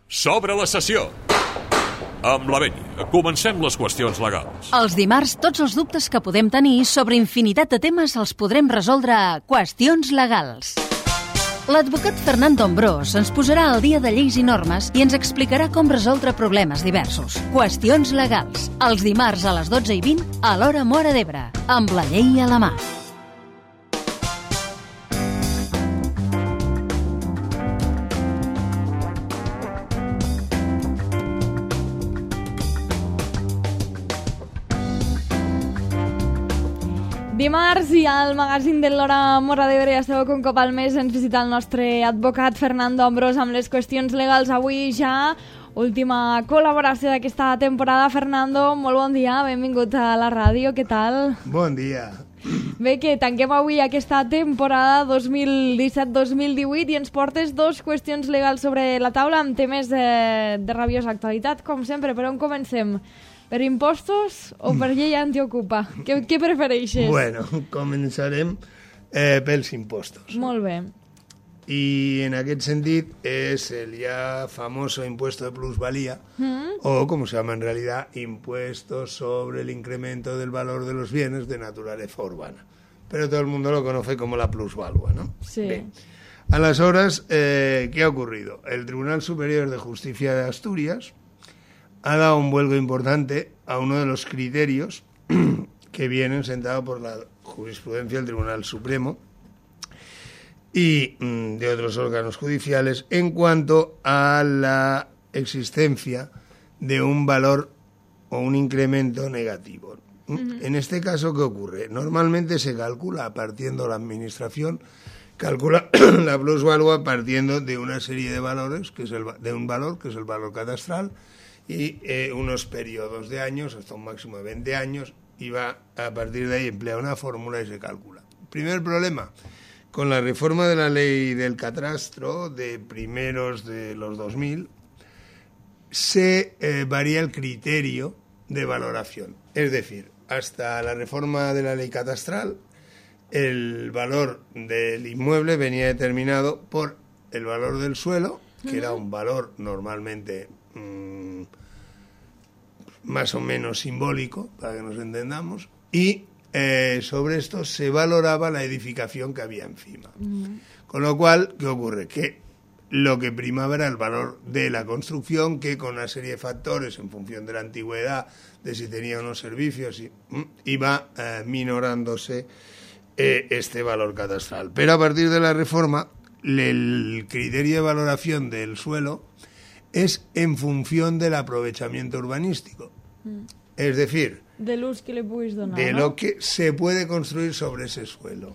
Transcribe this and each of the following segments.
S'obre la sessió. Amb la Beni, comencem les qüestions legals. Els dimarts, tots els dubtes que podem tenir sobre infinitat de temes els podrem resoldre a Qüestions Legals. L'advocat Fernando Ambrós ens posarà al dia de lleis i normes i ens explicarà com resoldre problemes diversos. Qüestions Legals, els dimarts a les 12:20 a l'hora Móra d'Ebre, amb la llei a la mà. Dimarts i al magazín de l'hora Móra d'Ebre ja sabeu que un cop al mes ens visita el nostre advocat Fernando Ambrós amb les qüestions legals. Avui ja última col·laboració d'aquesta temporada. Fernando, molt bon dia, benvingut a la ràdio, què tal? Bon dia. Bé, que tanquem avui aquesta temporada 2017-2018 i ens portes dos qüestions legals sobre la taula amb temes de rabiosa actualitat, com sempre. Per on comencem? Per impostos o per llei antiocupa? Què prefereixes? Bueno, començarem pels impostos. Molt bé. I en aquest sentit és el ya famoso impuesto de plusvalía, o como se llama en realidad, impuesto sobre el incremento del valor de los bienes de naturaleza urbana. Pero todo el mundo lo conoce como la plusvalua, ¿no? Sí. Bien. A las horas, ¿qué ha ocurrido? El Tribunal Superior de Justicia de Asturias ha dado un vuelco importante a uno de los criterios que vienen sentados por la jurisprudencia del Tribunal Supremo y de otros órganos judiciales en cuanto a la existencia de un valor o un incremento negativo. En este caso, ¿qué ocurre? Normalmente se calcula partiendo la administración, calcula la plusvalua partiendo de una serie de valores, de un valor que es el valor catastral, y unos periodos de años, hasta un máximo de 20 años, y va a partir de ahí emplea una fórmula y se calcula. Primer problema, con la reforma de la ley del catastro de primeros de los 2000, se varía el criterio de valoración. Es decir, hasta la reforma de la ley catastral, el valor del inmueble venía determinado por el valor del suelo, que era un valor normalmente más o menos simbólico, para que nos entendamos, y sobre esto se valoraba la edificación que había encima. Con lo cual, ¿qué ocurre? Que lo que primaba era el valor de la construcción, que con una serie de factores, en función de la antigüedad, de si tenía unos servicios, iba minorándose este valor catastral. Pero a partir de la reforma, el criterio de valoración del suelo es en función del aprovechamiento urbanístico. Es decir, de l'ús que li puguis donar, de no? lo que se puede construir sobre ese suelo.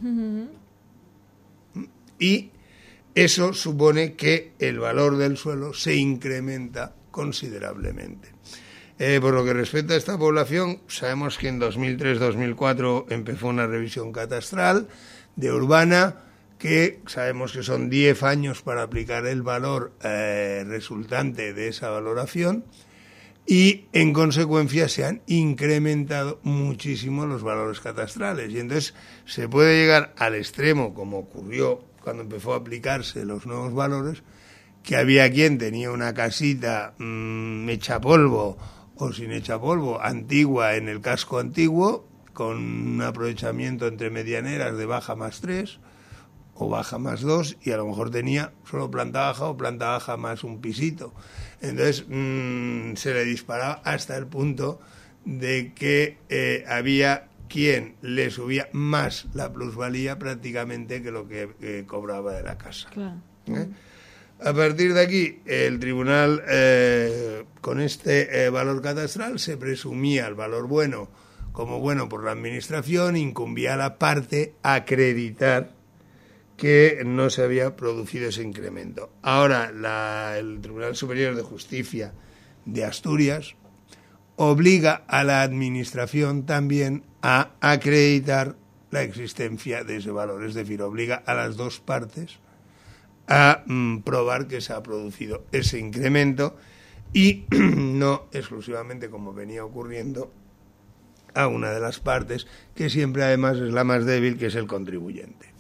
Y eso supone que el valor del suelo se incrementa considerablemente. Por lo que respecta a esta población, sabemos que en 2003-2004 empezó una revisión catastral de urbana, que sabemos que son 10 años para aplicar el valor resultante de esa valoración, y en consecuencia se han incrementado muchísimo los valores catastrales, y entonces se puede llegar al extremo, como ocurrió cuando empezó a aplicarse los nuevos valores, que había quien tenía una casita hecha polvo o sin hecha polvo, antigua en el casco antiguo, con un aprovechamiento entre medianeras de baja más 3 o baja más 2, y a lo mejor tenía solo planta baja o planta baja más un pisito. Entonces se le disparaba hasta el punto de que había quien le subía más la plusvalía prácticamente que lo que cobraba de la casa. Claro. A partir de aquí, el tribunal, con este valor catastral, se presumía el valor bueno como bueno por la administración, incumbía a la parte acreditar que no se había producido ese incremento. Ahora, el Tribunal Superior de Justicia de Asturias obliga a la administración también a acreditar la existencia de ese valor, es decir, obliga a las dos partes a probar que se ha producido ese incremento, y no exclusivamente, como venía ocurriendo, a una de las partes, que siempre además es la más débil, que es el contribuyente.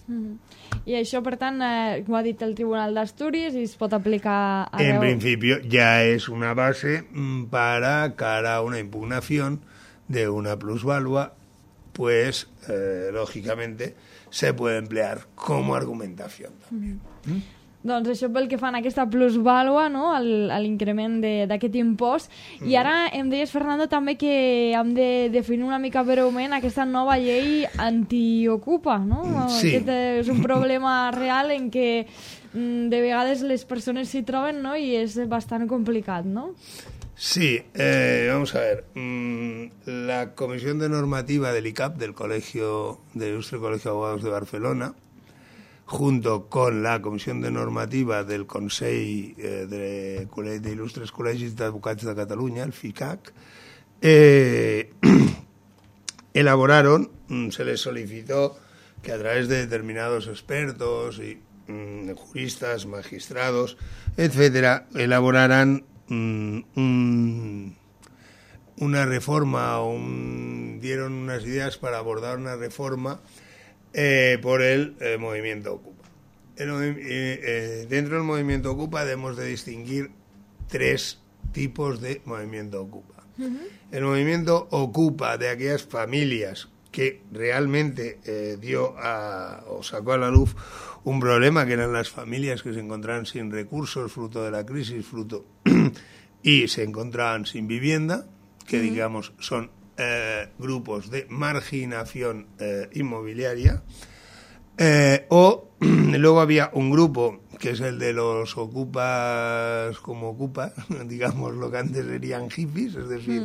I això, per tant, ho ha dit el Tribunal d'Astúries i es pot aplicar arreu. En principio ya es una base para cara a una impugnación de una plusvalua, pues lógicamente se puede emplear como argumentación también. Doncs això pel que fan a aquesta plusvàlua, no? a l'increment d'aquest impost. I ara em deies, Fernando, també que hem de definir una mica breument aquesta nova llei antiocupa, no? Sí. Aquest és un problema real en què de vegades les persones s'hi troben, no? I és bastant complicat, no? Sí, vamos a ver. La Comisión de Normativa del ICAP, del Ilustre Colegio de Abogados de Barcelona, junto con la Comisión de Normativa del Consell de Ilustres Col·legis d'Advocats de Catalunya, el FICAC, elaboraron, se les solicitó que a través de determinados expertos y juristas, magistrados, etcétera, elaboraran una reforma, dieron unas ideas para abordar una reforma por el movimiento Ocupa. Dentro del movimiento Ocupa debemos de distinguir 3 tipos de movimiento Ocupa. El movimiento Ocupa de aquellas familias que realmente sacó a la luz un problema, que eran las familias que se encontraban sin recursos, fruto de la crisis, y se encontraban sin vivienda, que digamos son grupos de marginación inmobiliaria, luego había un grupo que es el de los ocupas como ocupas, digamos lo que antes serían hippies, es decir,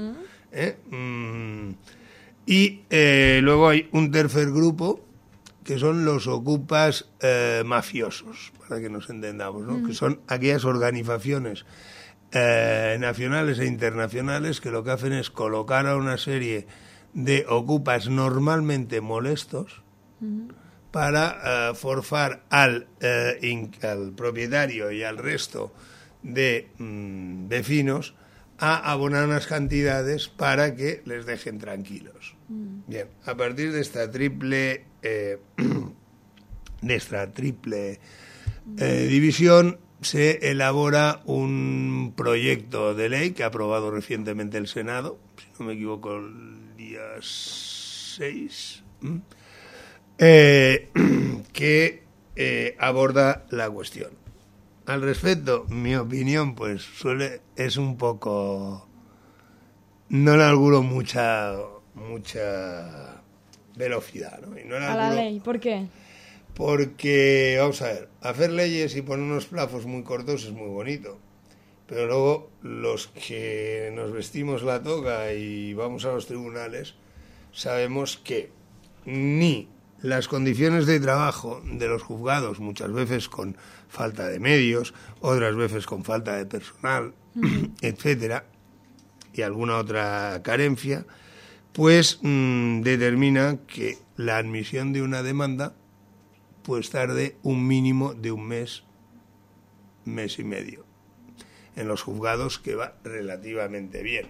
y luego hay un tercer grupo que son los ocupas mafiosos, para que nos entendamos, ¿no? Que son aquellas organizaciones nacionales e internacionales que lo que hacen es colocar a una serie de ocupas normalmente molestos para forzar al propietario y al resto de vecinos a abonar unas cantidades para que les dejen tranquilos. Bien, a partir de esta triple división se elabora un proyecto de ley que ha aprobado recientemente el Senado, si no me equivoco, el día 6, que aborda la cuestión. Al respecto, mi opinión, pues es un poco, no le auguro mucha velocidad, ¿no? Y no le a la ley, ¿por qué? Porque, vamos a ver, hacer leyes y poner unos plazos muy cortos es muy bonito, pero luego los que nos vestimos la toga y vamos a los tribunales sabemos que ni las condiciones de trabajo de los juzgados, muchas veces con falta de medios, otras veces con falta de personal, etcétera, y alguna otra carencia, pues determina que la admisión de una demanda pues tarde un mínimo de un mes y medio. En los juzgados que va relativamente bien.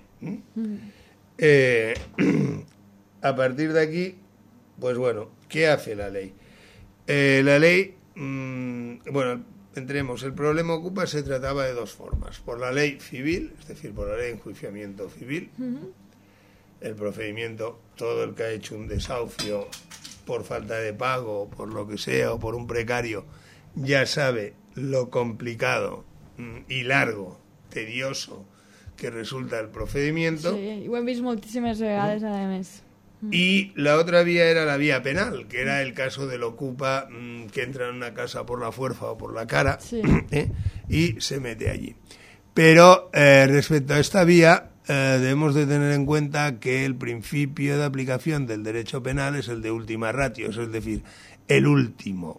A partir de aquí, pues bueno, ¿qué hace la ley? La ley, bueno, entremos, el problema Ocupa se trataba de 2 formas. Por la ley civil, es decir, por la ley de enjuiciamiento civil, el procedimiento, todo el que ha hecho un desahucio por falta de pago, por lo que sea, o por un precario, ya sabe lo complicado y largo, tedioso, que resulta el procedimiento. Sí, ho hem vist moltíssimes vegades, a més. Y la otra vía era la vía penal, que era el caso del ocupa que entra en una casa por la fuerza o por la cara, sí, y se mete allí. Pero respecto a esta vía, debemos de tener en cuenta que el principio de aplicación del derecho penal es el de última ratio, es decir, el último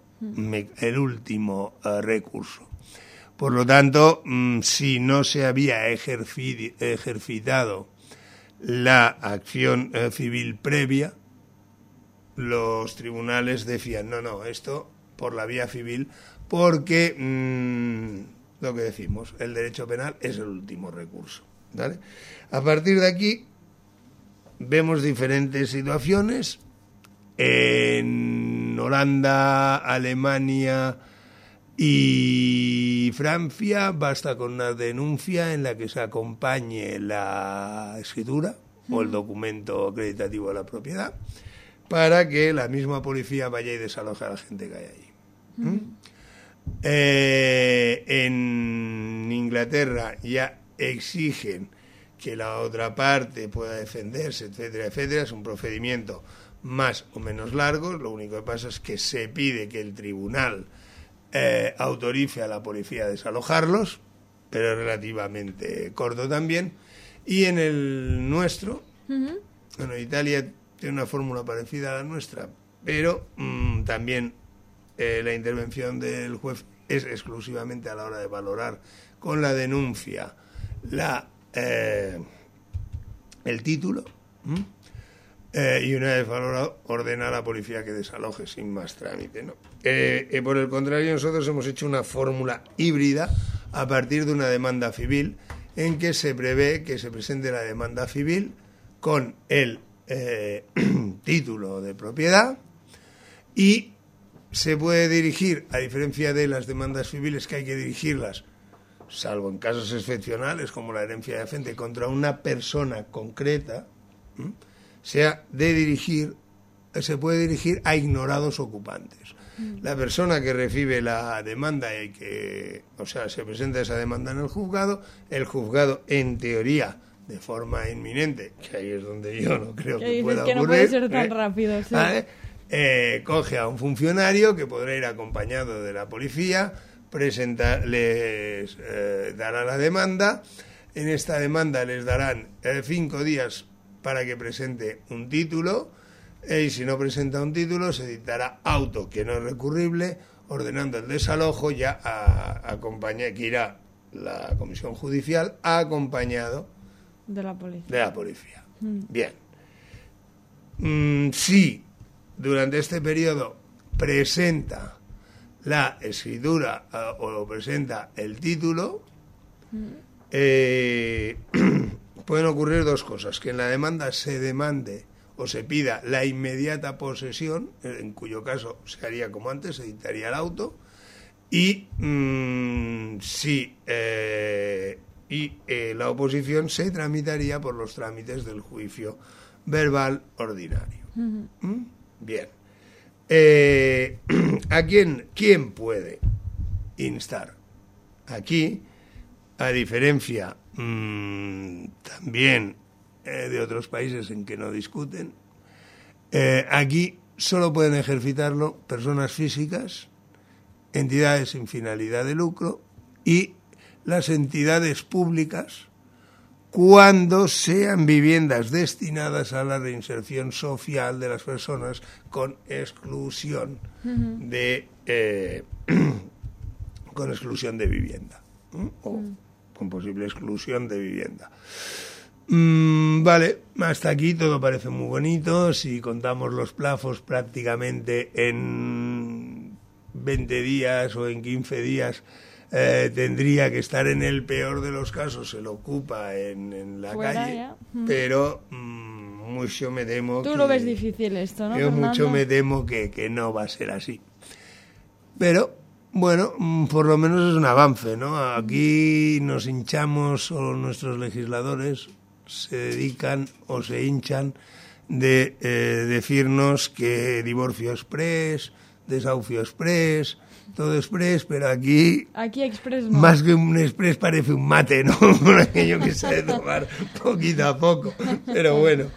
recurso. Por lo tanto, si no se había ejercitado la acción civil previa, los tribunales decían, no, esto por la vía civil, porque lo que decimos, el derecho penal es el último recurso, ¿vale? A partir de aquí vemos diferentes situaciones. En en Holanda, Alemania y Francia basta con una denuncia en la que se acompañe la escritura o el documento acreditativo de la propiedad para que la misma policía vaya y desaloje a la gente que hay allí. En Inglaterra ya exigen que la otra parte pueda defenderse, etcétera, etcétera. Es un procedimiento más o menos largo. Lo único que pasa es que se pide que el tribunal autorice a la policía a desalojarlos, pero es relativamente corto también. Y en el nuestro, bueno, Italia tiene una fórmula parecida a la nuestra, pero también la intervención del juez es exclusivamente a la hora de valorar con la denuncia el título, y una vez valorado ordena a la policía que desaloje sin más trámite, ¿no? Por el contrario, nosotros hemos hecho una fórmula híbrida a partir de una demanda civil en que se prevé que se presente la demanda civil con el título de propiedad y se puede dirigir, a diferencia de las demandas civiles que hay que dirigirlas, salvo en casos excepcionales como la herencia yacente, contra una persona concreta, se puede dirigir a ignorados ocupantes. La persona que recibe la demanda se presenta esa demanda en el juzgado en teoría, de forma inminente, que ahí es donde yo no creo que pueda ocurrir. Que no puede ser tan rápido, sí. ¿Vale? Coge a un funcionario que podrá ir acompañado de la policía, les dará la demanda. En esta demanda les darán 5 días para que presente un título, y si no presenta un título se dictará auto, que no es recurrible, ordenando el desalojo, ya que irá la comisión judicial acompañado de la policía. Bien. Si durante este periodo presenta la escritura o presenta el título, pueden ocurrir 2 cosas: que en la demanda se demande o se pida la inmediata posesión, en cuyo caso se haría como antes, se dictaría el auto, y la oposición se tramitaría por los trámites del juicio verbal ordinario. Bien. ¿Quién puede instar? Aquí, a diferencia también de otros países en que no discuten, aquí solo pueden ejercitarlo personas físicas, entidades sin finalidad de lucro y las entidades públicas, cuando sean viviendas destinadas a la reinserción social de las personas con exclusión de vivienda, o con posible exclusión de vivienda. Vale, hasta aquí todo parece muy bonito. Si contamos los plazos, prácticamente en 20 días o en 15 días tendría que estar, en el peor de los casos, se lo ocupa en la calle, pero mucho me temo Tú lo ves difícil esto, ¿no, yo Fernando? Mucho me temo que no va a ser así. Pero, bueno, por lo menos es un avance, ¿no? Aquí nos hinchamos, o nuestros legisladores se dedican o se hinchan de decirnos que divorcio exprés, desahucio exprés, todo exprés, pero aquí exprés no. Más que un exprés parece un mate, ¿no? Por aquello que se debe tomar poquito a poco. Pero bueno,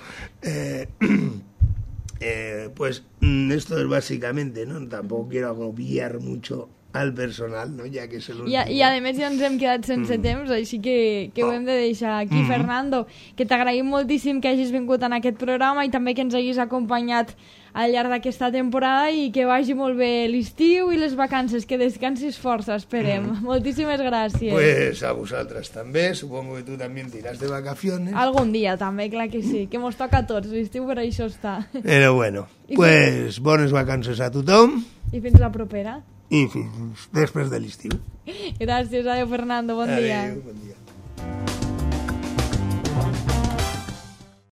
pues esto es básicamente, ¿no? Tampoco quiero agobiar mucho al personal, no? Ja que és l'últim. I a més ja ens hem quedat sense temps, així que ho hem de deixar aquí. Fernando, que t'agraïm moltíssim que hagis vingut en aquest programa i també que ens hagis acompanyat al llarg d'aquesta temporada, i que vagi molt bé l'estiu i les vacances, que descansis força, esperem. Moltíssimes gràcies. Pues a vosaltres també, supongo que tu també t'iràs de vacaciones. Algun dia també, clar que sí, que mos toca a tots, l'estiu per això està. Però bueno, pues bones vacances a tothom. I fins la propera. I fins després de l'estiu. Gràcies, adeu Fernando, bon dia. Adeu, bon dia.